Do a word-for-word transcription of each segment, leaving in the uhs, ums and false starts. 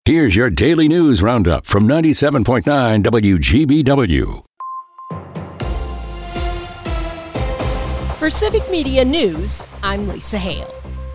Here's your daily news roundup from ninety-seven point nine W G B W. For Civic Media News, I'm Lisa Hale.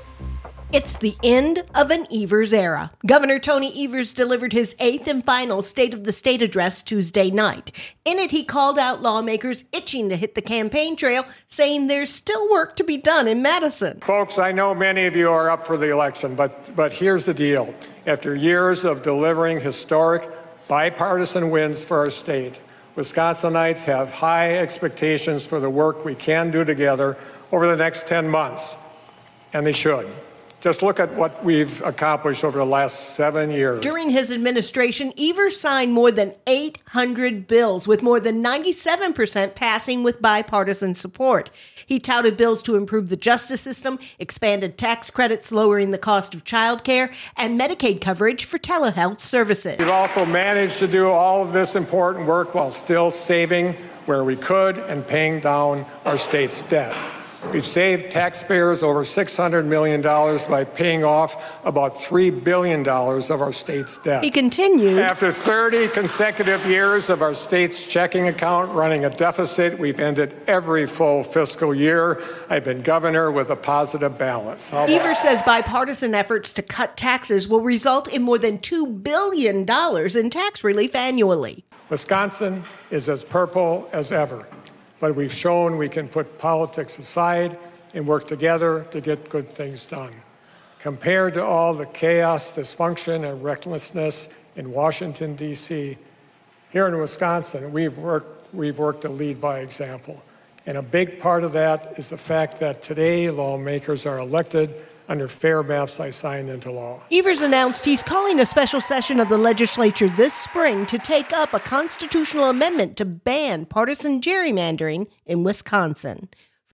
It's the end of an Evers era. Governor Tony Evers delivered his eighth and final State of the State address Tuesday night. In it, he called out lawmakers itching to hit the campaign trail, saying there's still work to be done in Madison. Folks, I know many of you are up for the election, but, but here's the deal. After years of delivering historic bipartisan wins for our state, Wisconsinites have high expectations for the work we can do together over the next ten months, and they should. Just look at what we've accomplished over the last seven years. During his administration, Evers signed more than eight hundred bills, with more than ninety-seven percent passing with bipartisan support. He touted bills to improve the justice system, expanded tax credits lowering the cost of childcare, and Medicaid coverage for telehealth services. We've also managed to do all of this important work while still saving where we could and paying down our state's debt. We've saved taxpayers over six hundred million dollars by paying off about three billion dollars of our state's debt. He continued. After thirty consecutive years of our state's checking account running a deficit, we've ended every full fiscal year. I've been governor with a positive balance. Evers says bipartisan efforts to cut taxes will result in more than two billion dollars in tax relief annually. Wisconsin is as purple as ever. But we've shown we can put politics aside and work together to get good things done. Compared to all the chaos, dysfunction, and recklessness in Washington, D C, here in Wisconsin, we've worked, we've worked to lead by example. And a big part of that is the fact that today lawmakers are elected under fair maps I signed into law. Evers announced he's calling a special session of the legislature this spring to take up a constitutional amendment to ban partisan gerrymandering in Wisconsin.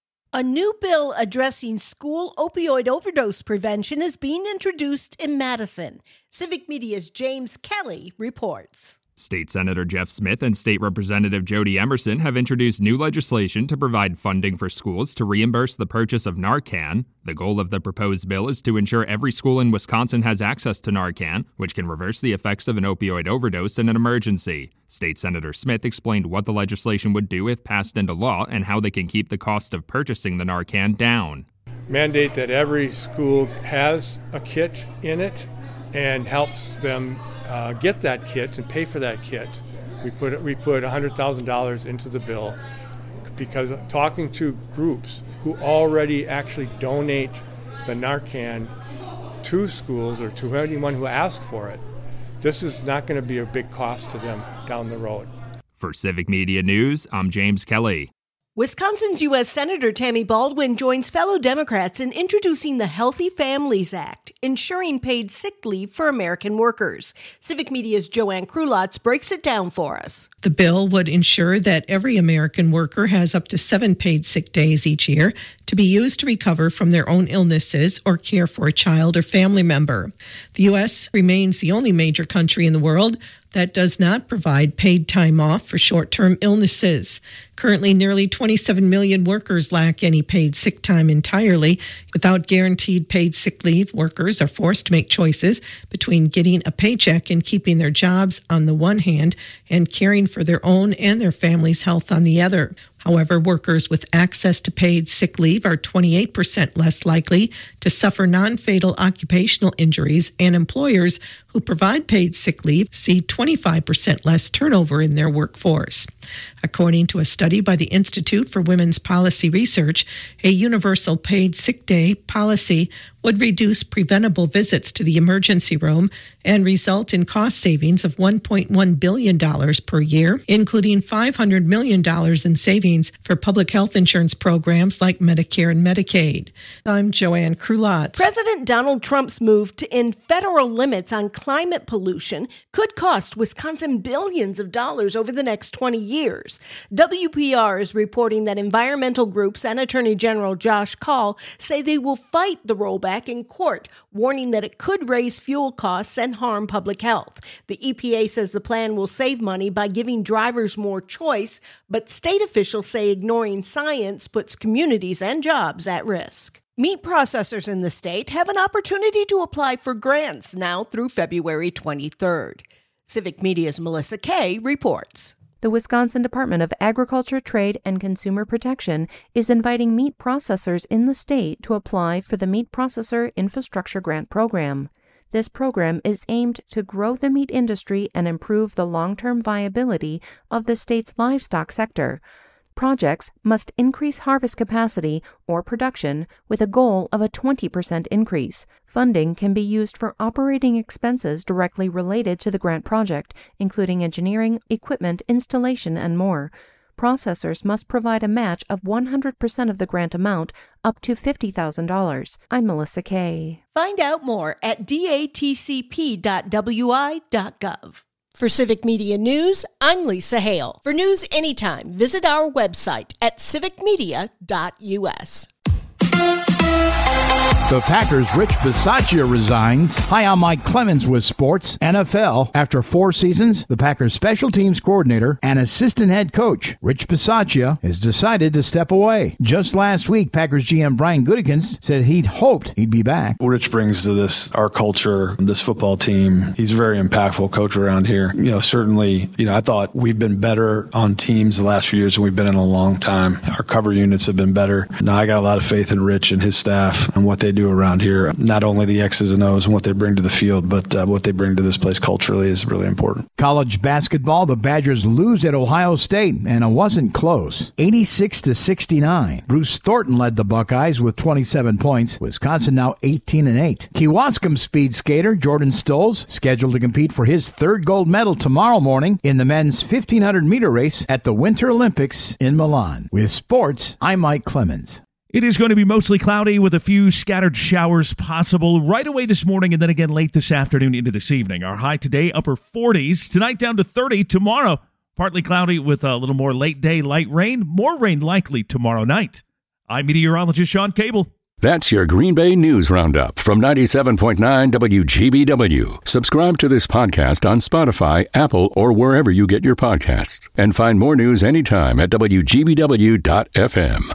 A new bill addressing school opioid overdose prevention is being introduced in Madison. Civic Media's James Kelly reports. State Senator Jeff Smith and State Representative Jody Emerson have introduced new legislation to provide funding for schools to reimburse the purchase of Narcan. The goal of the proposed bill is to ensure every school in Wisconsin has access to Narcan, which can reverse the effects of an opioid overdose in an emergency. State Senator Smith explained what the legislation would do if passed into law and how they can keep the cost of purchasing the Narcan down. Mandate that every school has a kit in it and helps them Uh, get that kit and pay for that kit. We put we put one hundred thousand dollars into the bill because talking to groups who already actually donate the Narcan to schools or to anyone who asks for it, this is not going to be a big cost to them down the road. For Civic Media News, I'm James Kelly. Wisconsin's U S Senator Tammy Baldwin joins fellow Democrats in introducing the Healthy Families Act, ensuring paid sick leave for American workers. Civic Media's Joanne Krulotz breaks it down for us. The bill would ensure that every American worker has up to seven paid sick days each year to be used to recover from their own illnesses or care for a child or family member. The U S remains the only major country in the world that does not provide paid time off for short-term illnesses. Currently, nearly twenty-seven million workers lack any paid sick time entirely. Without guaranteed paid sick leave, workers are forced to make choices between getting a paycheck and keeping their jobs on the one hand and caring for their own and their family's health on the other. However, workers with access to paid sick leave are twenty-eight percent less likely to suffer non-fatal occupational injuries, and employers who provide paid sick leave see twenty-five percent less turnover in their workforce. According to a study by the Institute for Women's Policy Research, a universal paid sick day policy would reduce preventable visits to the emergency room and result in cost savings of one point one billion dollars per year, including five hundred million dollars in savings for public health insurance programs like Medicare and Medicaid. I'm Joanne Krulotz. President Donald Trump's move to end federal limits on climate pollution could cost Wisconsin billions of dollars over the next twenty years. years. W P R is reporting that environmental groups and Attorney General Josh Kaul say they will fight the rollback in court, warning that it could raise fuel costs and harm public health. The E P A says the plan will save money by giving drivers more choice, but state officials say ignoring science puts communities and jobs at risk. Meat processors in the state have an opportunity to apply for grants now through February twenty-third. Civic Media's Melissa Kay reports. The Wisconsin Department of Agriculture, Trade, and Consumer Protection is inviting meat processors in the state to apply for the Meat Processor Infrastructure Grant Program. This program is aimed to grow the meat industry and improve the long-term viability of the state's livestock sector. Projects must increase harvest capacity or production with a goal of a twenty percent increase. Funding can be used for operating expenses directly related to the grant project, including engineering, equipment, installation, and more. Processors must provide a match of one hundred percent of the grant amount, up to fifty thousand dollars. I'm Melissa Kay. Find out more at D A T C P dot W I dot gov. For Civic Media News, I'm Lisa Hale. For news anytime, visit our website at civic media dot U S. The Packers' Rich Bisaccia resigns. Hi, I'm Mike Clemens with Sports N F L. After four seasons, the Packers' special teams coordinator and assistant head coach, Rich Bisaccia, has decided to step away. Just last week, Packers G M Brian Gutekunst said he'd hoped he'd be back. What Rich brings to this, our culture, this football team, he's a very impactful coach around here. You know, certainly, you know, I thought we've been better on teams the last few years than we've been in a long time. Our cover units have been better. Now, I got a lot of faith in Rich and his staff and what they do around here. Not only the X's and O's and what they bring to the field, but uh, what they bring to this place culturally is really important. College basketball, the Badgers lose at Ohio State, and it wasn't close. eighty-six to sixty-nine. Bruce Thornton led the Buckeyes with twenty-seven points. Wisconsin now eighteen and eight. Kewaskum speed skater Jordan Stolz scheduled to compete for his third gold medal tomorrow morning in the men's fifteen hundred meter race at the Winter Olympics in Milan. With sports, I'm Mike Clemens. It is going to be mostly cloudy with a few scattered showers possible right away this morning and then again late this afternoon into this evening. Our high today, upper forties. Tonight down to thirty. Tomorrow, partly cloudy with a little more late day light rain. More rain likely tomorrow night. I'm meteorologist Sean Cable. That's your Green Bay News Roundup from ninety-seven point nine W G B W. Subscribe to this podcast on Spotify, Apple, or wherever you get your podcasts. And find more news anytime at W G B W dot F M.